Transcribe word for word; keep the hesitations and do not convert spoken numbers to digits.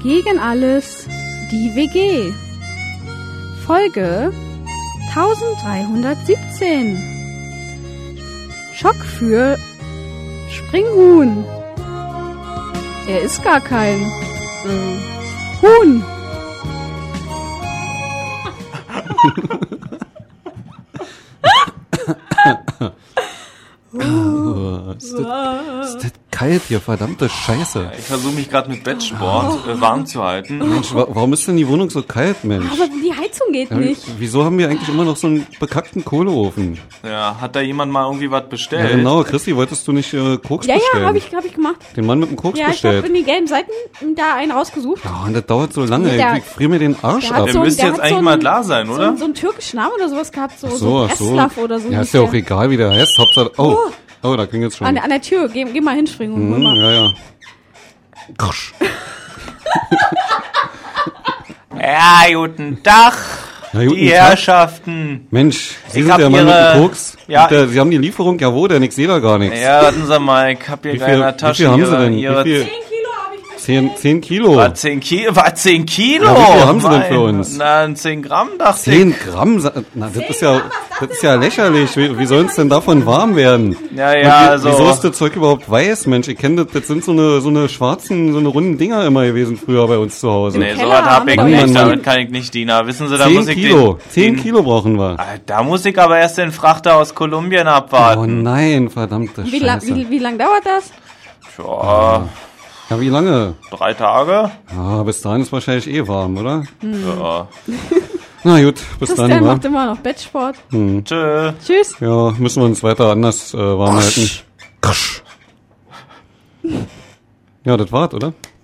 Gegen alles, die W G. Folge dreizehnhundertsiebzehn. Schock für Springhuhn. Er ist gar kein äh, Huhn. Oh, ist, das, ist das kalt hier, verdammte Scheiße. Ich versuche mich gerade mit Bettsport äh, warm zu halten. Mensch, wa- warum ist denn die Wohnung so kalt, Mensch? Aber die Heizung geht Ja, nicht. wieso haben wir eigentlich immer noch so einen bekackten Kohleofen? Ja, hat da jemand mal irgendwie was Ja, bestellt? genau, Christi, wolltest du nicht äh, Koks Ja, bestellen? ja, habe ich, hab ich gemacht. Den Mann mit dem Koks Ja, ich bestellt. habe in die gelben Seiten da einen rausgesucht. Ja, und das dauert so lange, Der- ich friere mir den Arsch der hat ab. Der so ein- müsste der jetzt hat eigentlich so mal ein- da sein, So, oder? ein- so einen türkischen Namen oder sowas gehabt, so, Ach so, so, ach so. Breslav oder so. Ja, hieß ist ja auch der. egal, wie der heißt. Hauptsache, oh, oh, da klingt jetzt schon. An, der- an der Tür, geh, geh mal hinspringen. Und Hm, mal. ja, ja. Krusch. Ja, guten Tag, Ja, guten die Tag. Herrschaften. Mensch, Sie Ich sind hab der Mann mit Ihre- dem Koks. Ja. Und der, Sie haben die Lieferung, ja wo, denn ich sehe da gar nichts. Ja, warten Sie mal, ich hab hier Wie gleich in viel, der wie Tasche viel haben ihre, Sie denn? ihre Wie viel? zehn Kilo habe ich bestellt. Zehn, zehn Kilo. Was, zehn Kilo? Was, zehn Kilo? Ja, wie viel haben Sie denn Mein- für uns? Na, zehn Gramm, dachte Zehn Gramm? sa- Na, das ist ja, das ist ja lächerlich. Wie, wie soll es denn davon warm werden? Ja, Und ja, wie, also. Wieso ist das Zeug überhaupt weiß, Mensch? Ich kenne das, das sind so eine, so eine schwarzen, so eine runden Dinger immer gewesen früher bei uns zu Hause. Nee, Keller sowas hab haben ich wir nicht, doch nicht. damit kann ich nicht dienen. Wissen Sie, da Zehn muss ich Kilo. den, Zehn den, Kilo brauchen wir. Ah, Da muss ich aber erst den Frachter aus Kolumbien Oh abwarten. nein, verdammte Wie, la, Scheiße. wie, wie lang dauert das? Ja, Ja, wie lange? drei Tage? Ah, bis dahin ist wahrscheinlich eh warm, oder? Ja. Na gut, bis dann, Christian wa? macht immer noch Bettsport. Tschö. Tschüss. Ja, müssen wir uns weiter anders äh, warm halten. Ja, das war's, oder?